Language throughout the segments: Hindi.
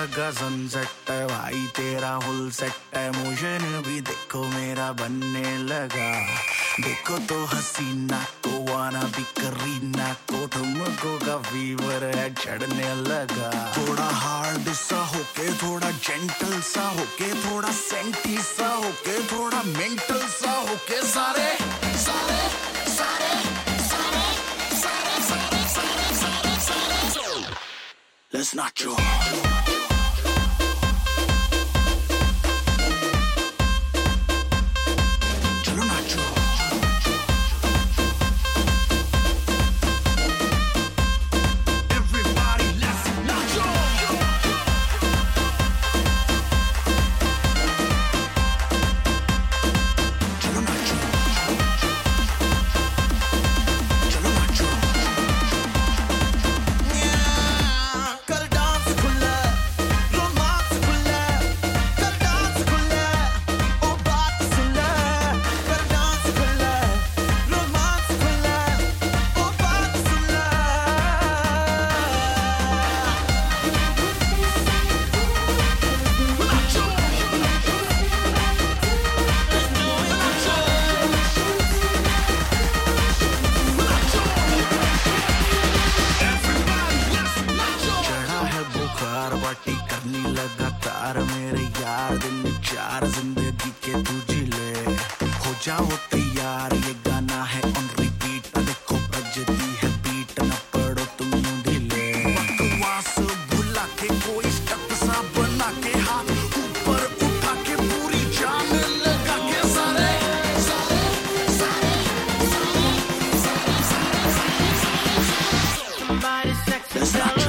लगा सनसेट है भाई तेरा फुल सेट है मोशन भी देखो मेरा बनने लगा देखो तो हसीना को वाना भी करीना को तुमको का फीवर है चढ़ने लगा थोड़ा हार्ड सा होके थोड़ा जेंटल सा होके थोड़ा सेंटी सा होके थोड़ा मेंटल सा होके सारे सारे सारे सारे सारे सारे सारे सारे सारे Let's not joke लगातार मेरे यार दिन चार जिंदगी के तुझी ले हो जाओ तैयार ये गाना है ऑन रिपीट देखो बजती है बीट न पड़ो तुम ढीले बकवास भुला के कोई स्टेप सा बना के हाथ ऊपर उठा के पूरी जान लगा के सारे सारे सारे सारे सारे सारे सारे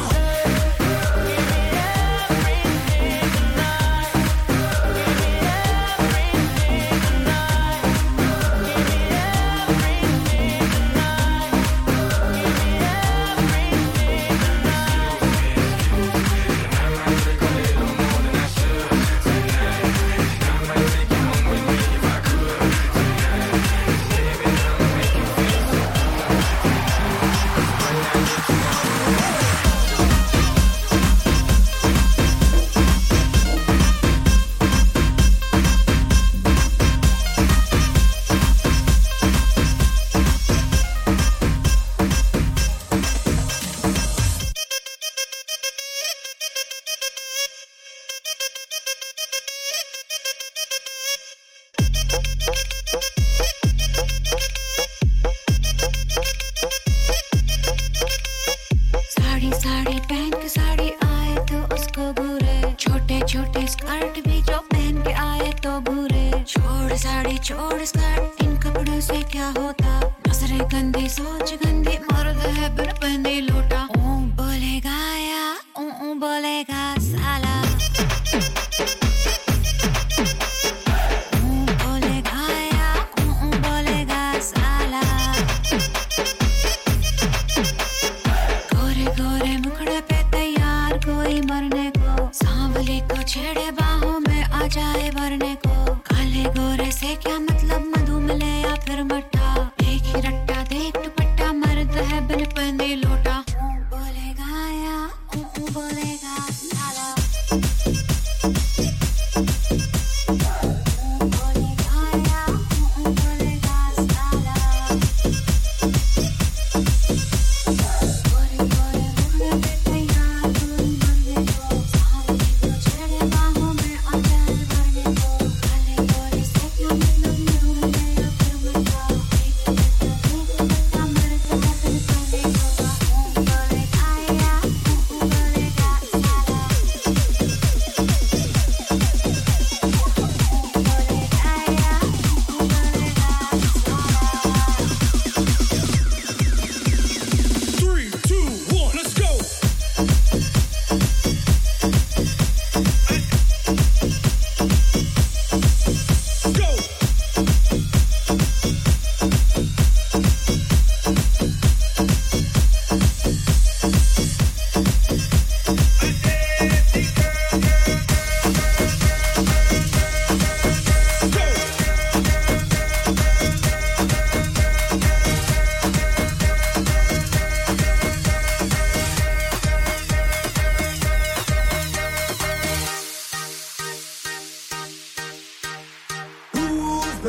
साड़ी पहन के साड़ी आए तो उसको बुरे छोटे छोटे स्कर्ट भी जो पहन के आए तो बुरे छोड़ साड़ी छोड़ स्कर्ट इन कपड़ों से क्या होता नजरें गंदी सोच गंदी मर्द है बिन पहने लोटा ओ बोलेगा या ओ बोलेगा साला छेड़े बाहों में आ जाए भरने को काले गोरे से क्या मतलब मधु मिले या फिर मट्ठा एक ही रट्टा देख दुपट्टा मर्द है बिन पहने लोटा बोलेगा या बोलेगा साला Thank you.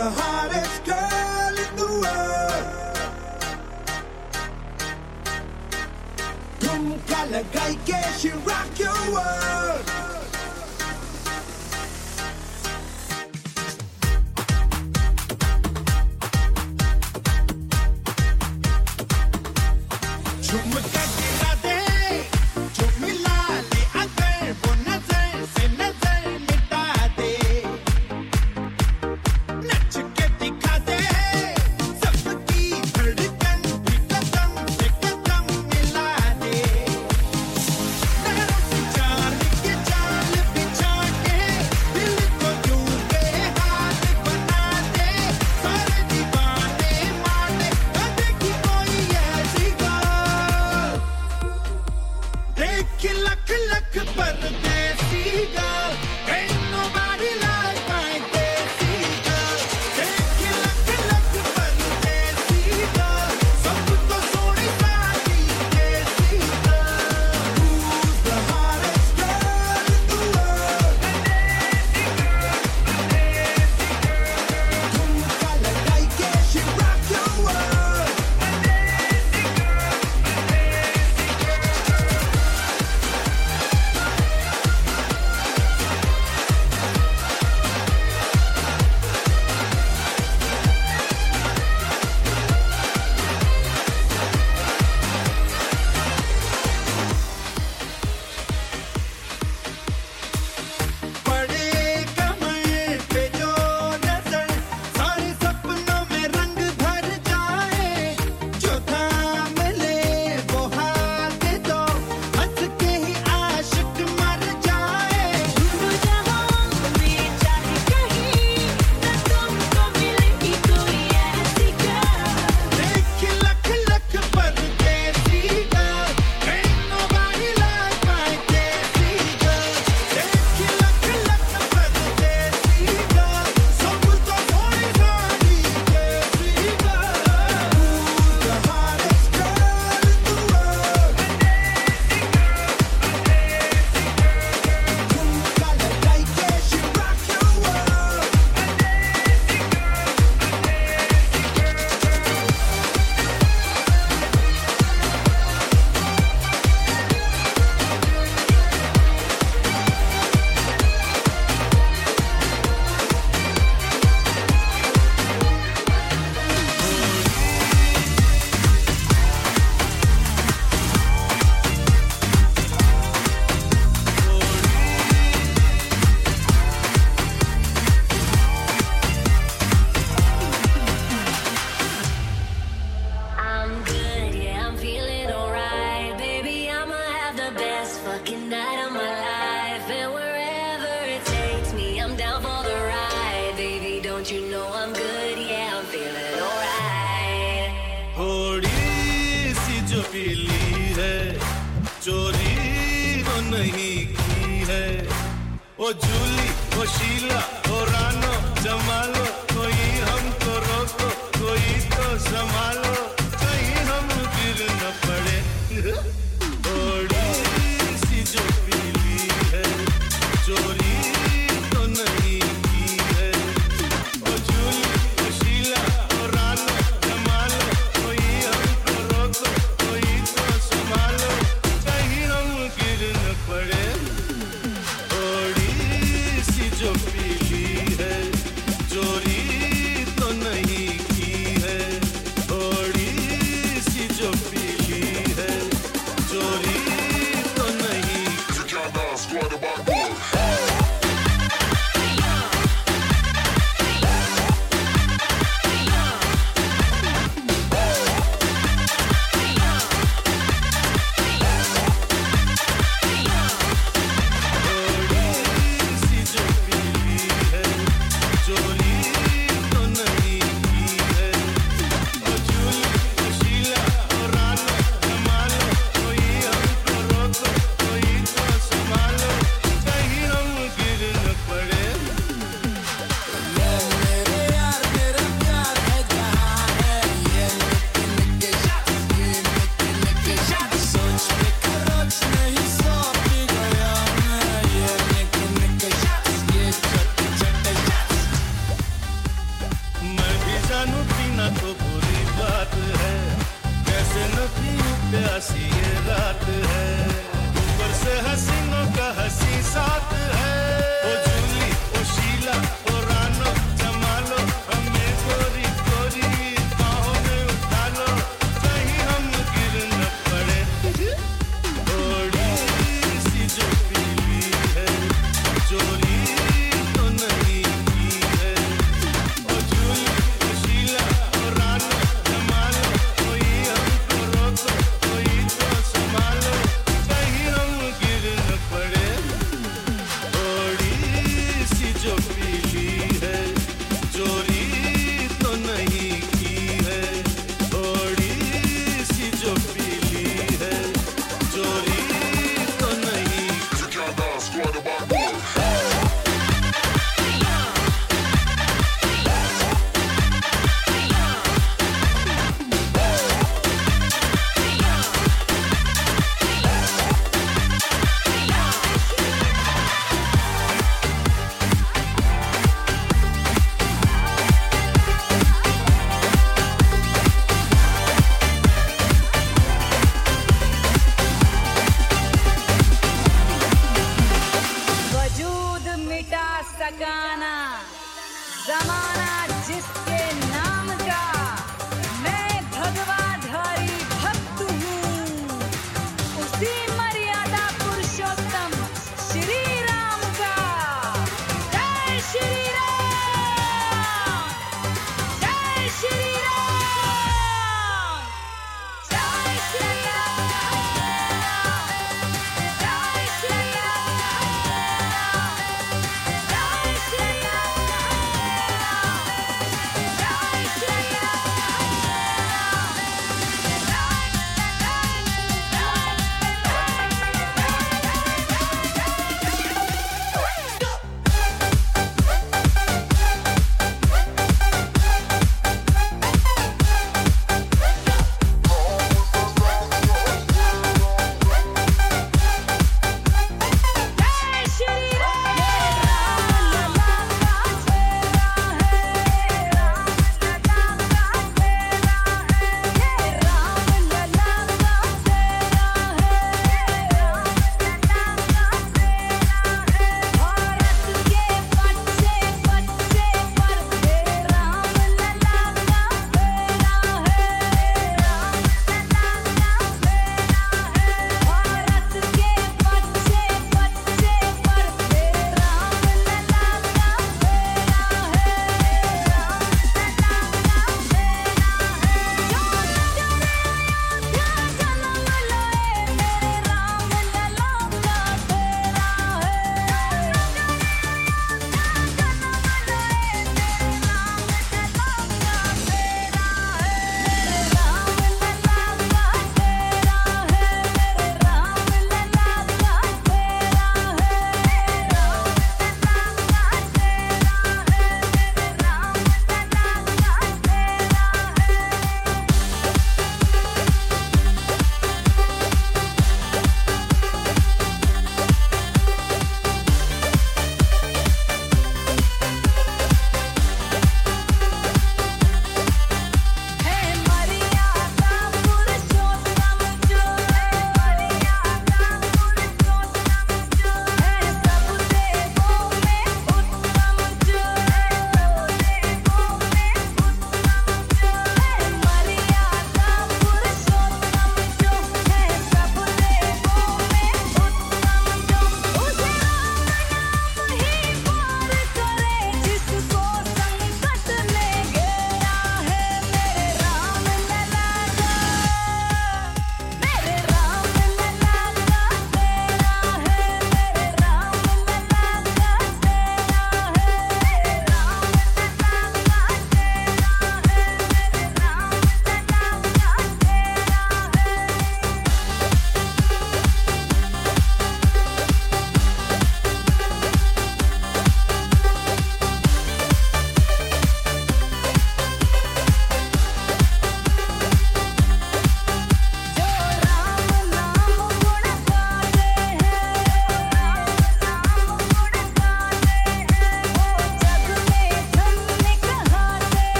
the hottest girl in the world? ठुमका लगाई के she rock your world. झुमका गिरा दे जो मिला ले अगर वो नजर से नजर मिटा दे नच के दिखा दे सबकी धड़कन भी कदम से कदम मिला दे नहरों की चाल के जाल बिछा के दिल को यूं बेहाल बना दे सारे दीवाने माने न देखी कोई ऐसी girl देख लख लख परदेसी girl ain't nobody like my desi girl देख लख लख परदेसी girl सब तो सोनी सारी देसी girl who's the hottest girl in the world ठुमका लगाई के she rock your world बड़े कमर पे जो नजर सारे सपनों में रंग भर जाए जो थाम ले वो हाथ दो हंस के ही आशिक मर जाए जहां में चाहे कहीं न तुमको मिलेगी कोई ऐसी girl देख लख लख परदेसी girl ain't nobody like my desi girl देख लख लख परदेसी girl सब तो सोनी सारी देसी girl who's the hottest girl in the world ठुमका लगाई के she rock your world I'm good, yeah, I'm feeling alright. Baby, I'ma have the best fucking night of my life. And wherever it takes me, I'm down for the ride. Baby, don't you know I'm good, yeah, I'm feeling alright. थोड़ी सी जो पीली है चोरी वो नहीं की है वो जूली वो शीला वो रानो जमालो कोई हमको रोको कोई तो संभालो कहीं हम गिर न पड़े थोड़ी सी जो पीली है चोरी तो नहीं की है वो जूली वो शीला वो रानो जमालो कोई हमको रोको कोई तो संभालो कहीं हम गिर न पड़े थोड़ी सी जो पीली है चोरी ठिकाना, जमाना जिसके नाम का, मैं भगवाधारी भक्त हूँ, उसी मर्यादा पुरुषोत्तम श्री राम का। जय श्री राम, जय श्री राम, जय श्री राम, जय श्री राम, जय श्री राम।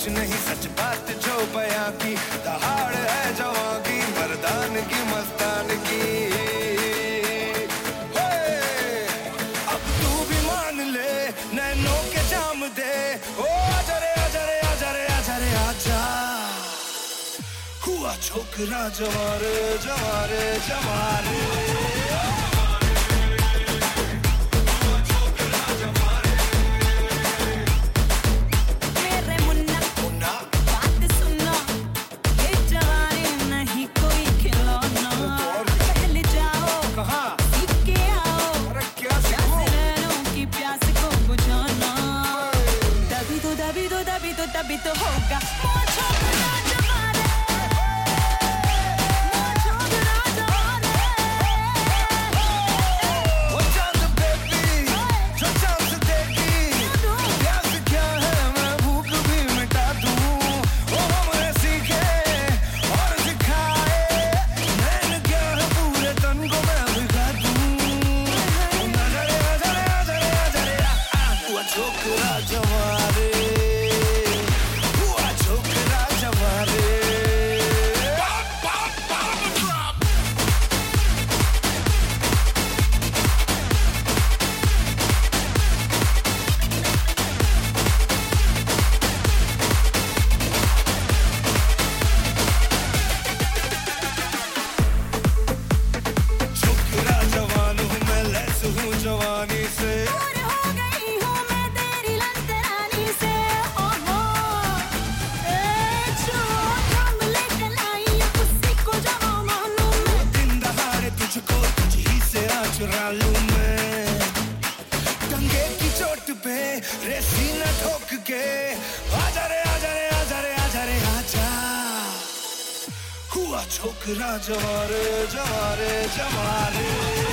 कुछ नहीं सच बात जो बयां की दहाड़ है जवां की मर्दान की मस्तान की अब तू भी मान ले नैनों के जाम दे ओ आजा रे आजा रे आजा रे आजा रे आजा हुआ छोकरा जवारे जवारे जवारे तभी तो होगा मोर छोकरा जवारे मोर छोकरा जवारे ओ चांद बेबी जो चांद देगी प्यास क्या है मैं भूख भी मिटा दूं ओ हमने सीखे और सिखाए नैन क्या है पूरे तन को मैं भिगा दूं आजा रे आजा रे आजा रे आजा रे वो छोकरा जवारे जवानी से दूर हो गई हूँ मैं तेरी लंतरानी से ओहो ए जो हम लेकर लाई उसी को जवा मानूं मैं दिन दहाड़े तुझको तुझी से आ चुरा लूं मैं टंगे की चोट पे रेसी न ठोक के आजा रे आजा रे आजा रे आजा रे आजा हुआ छोकरा जवारे जवारे जवारे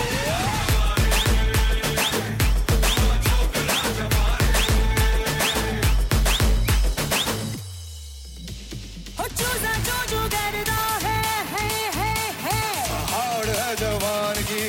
जवान की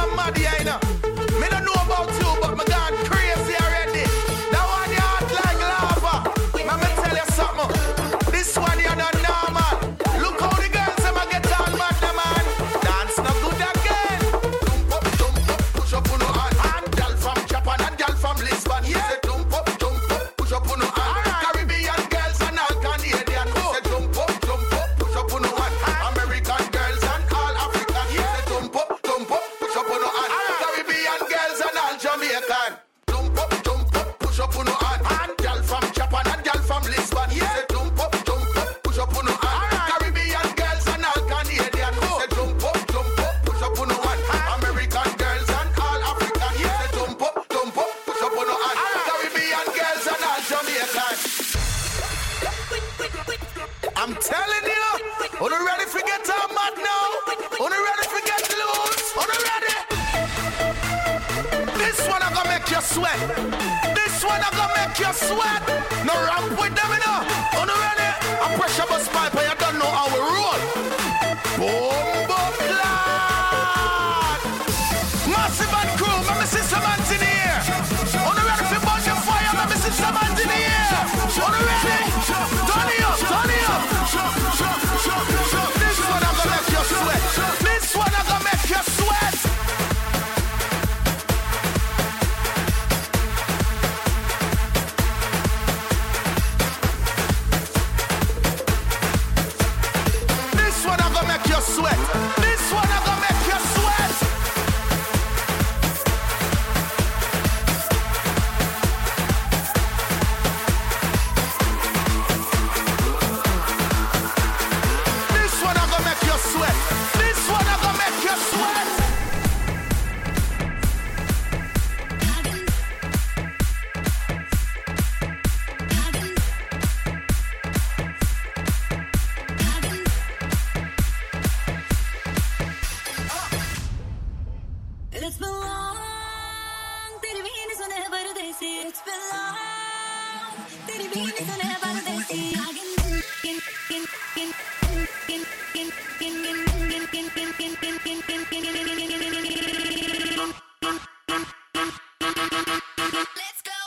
I'm mad here, you know. Me don't know about you, but me gone crazy already. That one you hot like lava. Let me tell you something. This one you're not normal. Look how the girls them a get on mad, them man. Dance no good again. Jump up, push up on no hand. And girl from Japan and girl from Lisbon. Yeah. Say jump up, push up on no hand. Caribbean girls and all Canadian. Say jump up, push up on no hand. American girls and all African. Yeah. Say jump up, push up on no hand. Caribbean girls and all Jamaican. Jump up, push up on no hand. And girl from Japan and girl from Lisbon. Yeah. Say jump up, push up on no hand. Caribbean girls and all Canadian. Say jump up, push up on no hand. American girls and all African. Yeah. Say jump up, push up on no hand. Caribbean girls and all Jamaican. I'm telling you, are you ready for get on mad now? Are you ready for get loose? Are you ready? This one I gonna make you sweat. This one I gonna make you sweat. No ramp with them, you know. Are you ready? I pressure bus pipe, and you don't know how we roll. Boom, boom, lad. Massive and crew, let me see some hands in the air. Are you ready for burn your fire? Let me see some hands in the air. Are you ready? Turn it up, turn it up. This one I'm gonna make you sweat. This one I'm gonna make you sweat. This one I'm gonna make you sweat. This one I'm gonna make you sweat. This one I'm gonna make you sweat. This one I'm gonna make you sweat. It's been long, तेरी बीन सुने परदेसी. It's been long, तेरी बीन सुने परदेसी. Let's go.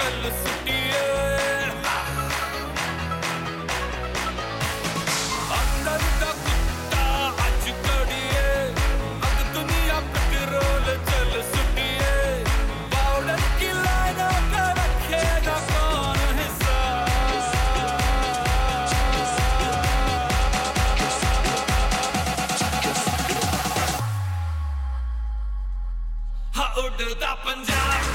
चल सुटिए अंदर का कुत्ता आज कड़िए अब दुनिया पेट्रोल चल सुटिए पाउडर की लाइनों का रखेगा कौन हिसाब हाँ उड़ता पंजाब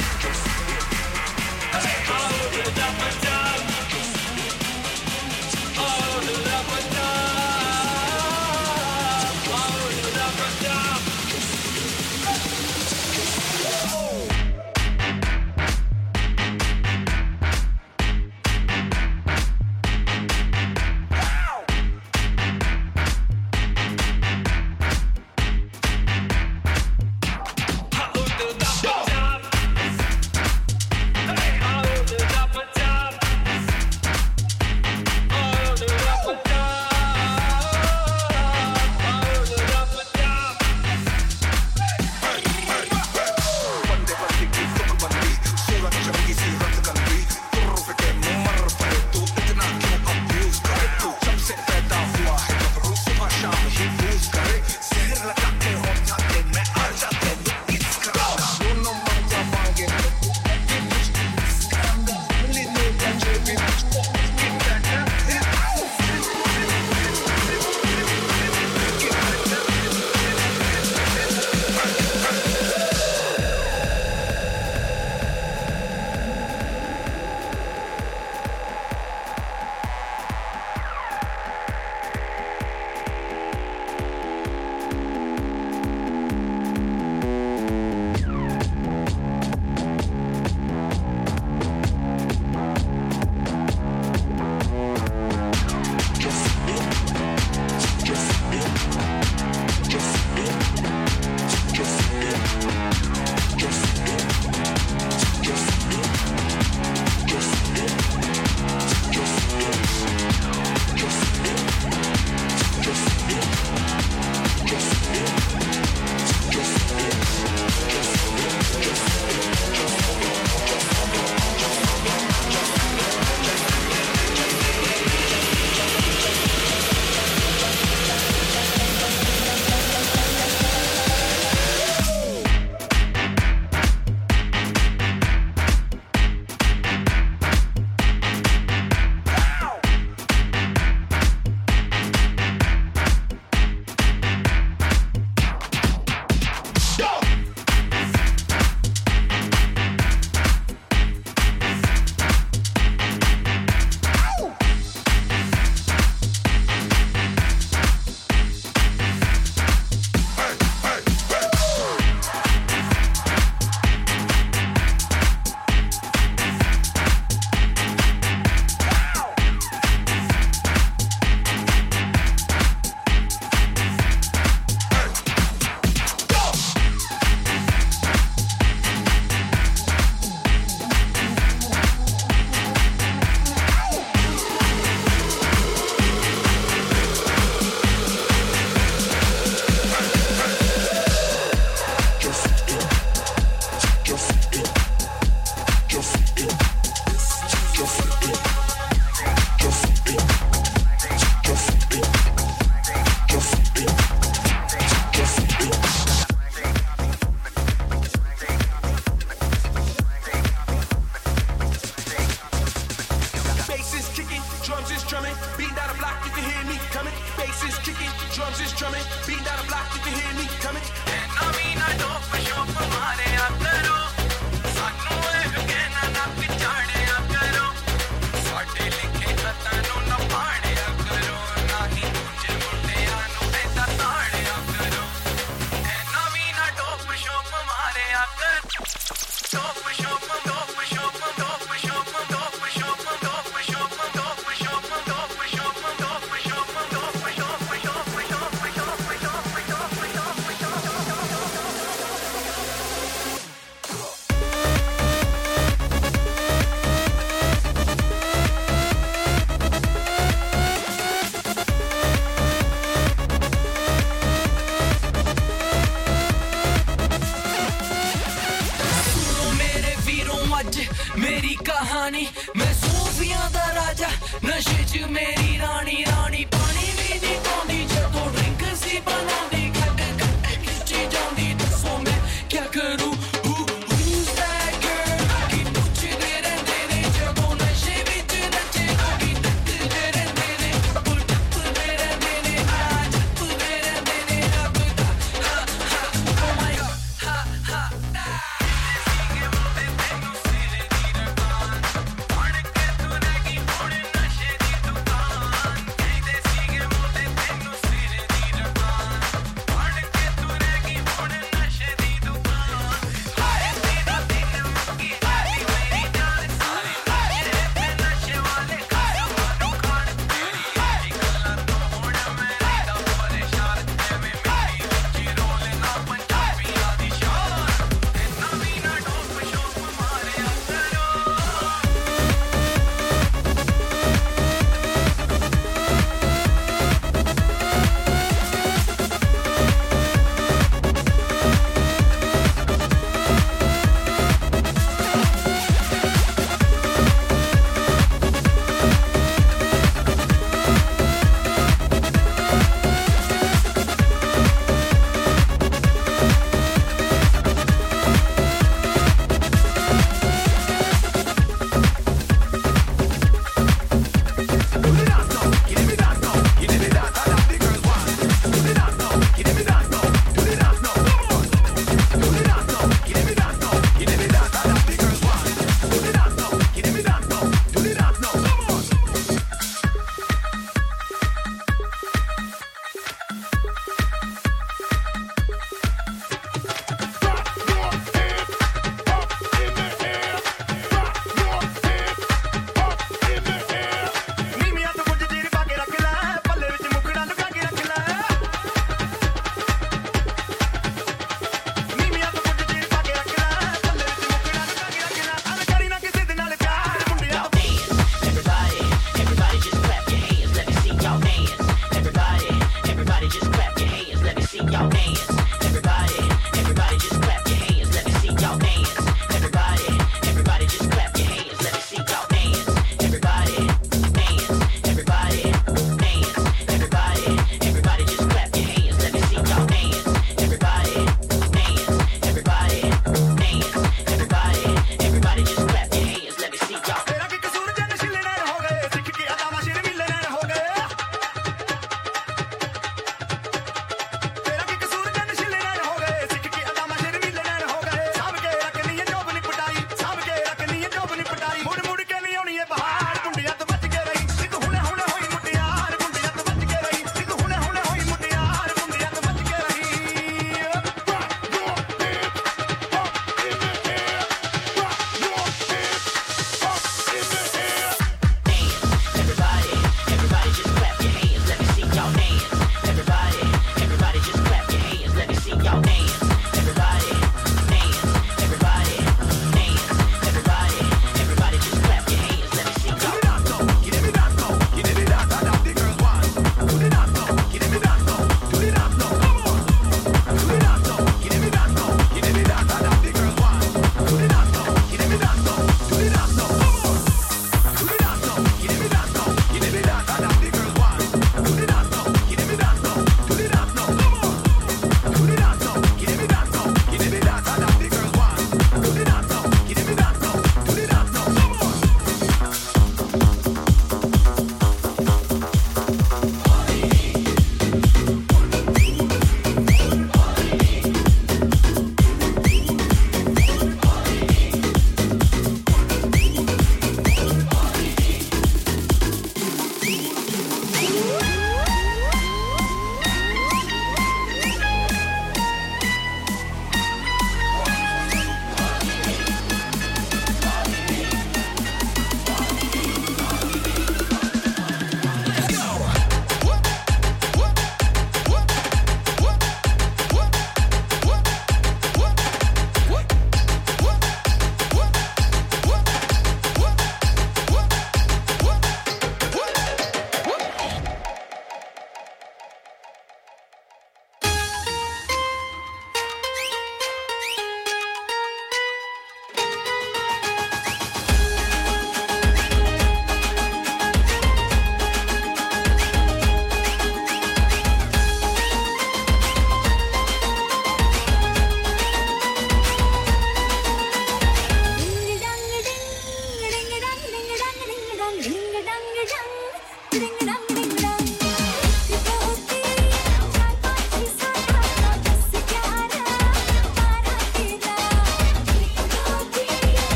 मेरी कहानी मैं सूफियां दा राजा नशे च मेरी रानी रानी पानी भी नहीं पौंदी जदों ड्रिंक सी बनांदी खट खट खिच्ची जांदी दसो मैं क्या करूं who's that girl की पुछदे रहंदे ने जदों नशे विच नचे की टकदे रहंदे ने टकदे रहंदे ने आज टकदे रहंदे ने अब दा ha ha oh my god ha ha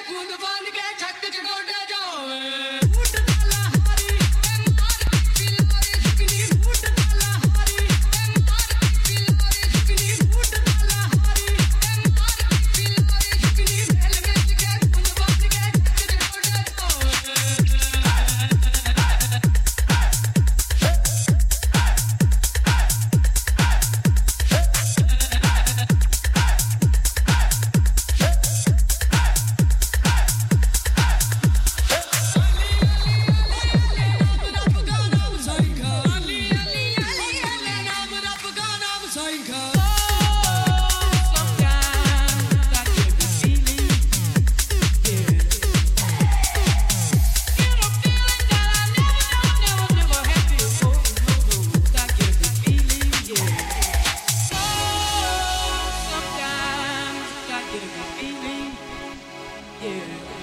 Yeah.